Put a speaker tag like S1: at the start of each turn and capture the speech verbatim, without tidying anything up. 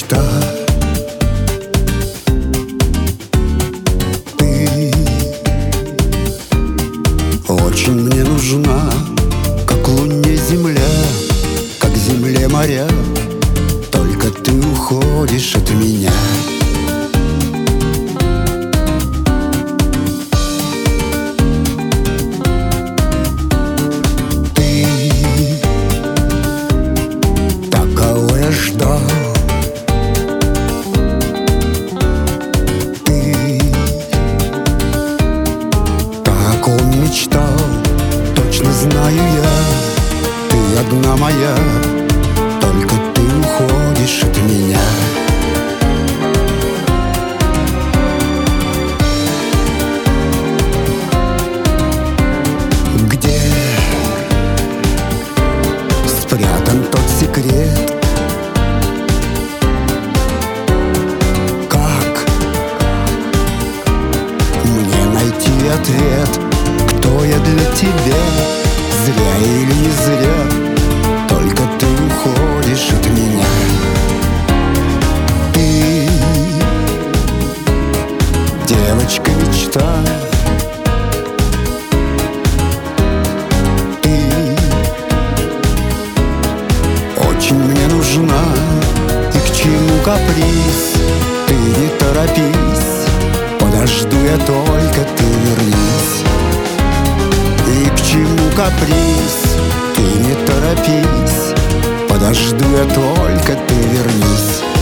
S1: мечта. Ты очень мне нужна, как луне земля, как земле моря. Только ты уходишь от меня. Ждал. Ты так он мечтал, точно знаю я, ты одна моя, только ты уходишь от меня. Где спрятан тот секрет? Ответ, кто я для тебя, зря или не зря, только ты уходишь от меня. Ты девочка мечта. Ты очень мне нужна, и к чему каприз? Ты не торопись, подожду я, только ты вернись. И к чему каприз? Ты не торопись, подожду я, только ты вернись.